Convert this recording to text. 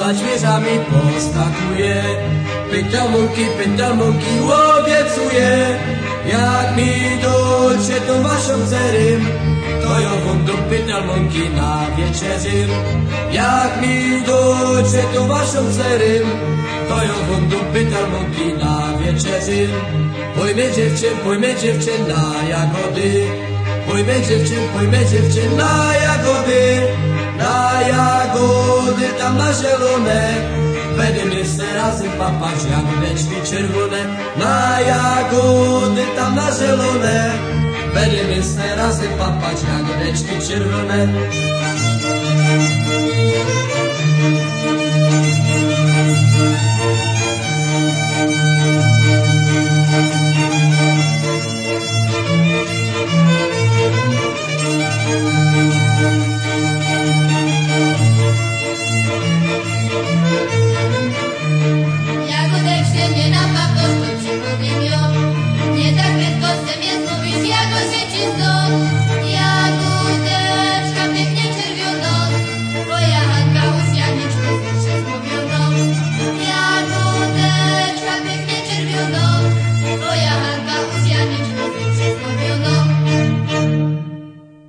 za zwierzami poskakuje. Pyta mąki, łowiecuje. Jak mi docie to waszą zerym, to ja wądu pyta mąki na wieczerzym. Jak mi docie to waszą zerym, to ja wądu pyta mąki na wieczerzym. Pojmy dziewczyn na jagody. Pojmy dziewczyn na jagody. Na jagody tam na zielone. Będziemy se razem papać jagodeczki czerwone. Na jagody tam na zielone. Będziemy se razem papać jagodeczki czerwone.